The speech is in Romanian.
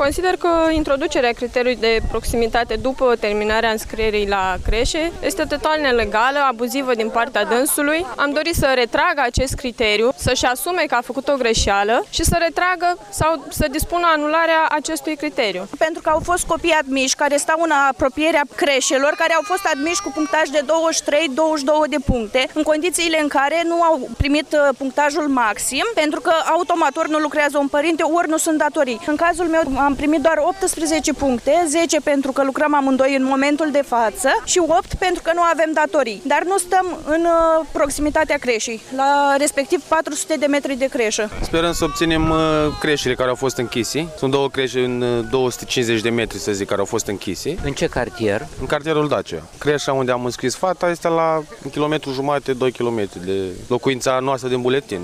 Consider că introducerea criteriului de proximitate după terminarea înscrierii la creșe este total nelegală, abuzivă din partea dânsului. Am dorit să retragă acest criteriu, să-și asume că a făcut o greșeală și să retragă sau să dispună anularea acestui criteriu. Pentru că au fost copii admiși care stau în apropierea creșelor, care au fost admiși cu punctaj de 23-22 de puncte, în condițiile în care nu au primit punctajul maxim, pentru că automat ori nu lucrează un părinte, ori nu sunt datorii. În cazul meu am primit doar 18 puncte, 10 pentru că lucrăm amândoi în momentul de față și 8 pentru că nu avem datorii. Dar nu stăm în proximitatea creșei, la respectiv 400 de metri de creșă. Sperăm să obținem creșele care au fost închise. Sunt două creșe în 250 de metri, să zic, care au fost închise. În ce cartier? În cartierul Dacia. Creșa unde am înscris fata este la 1,5 km, 2 km de locuința noastră din buletin.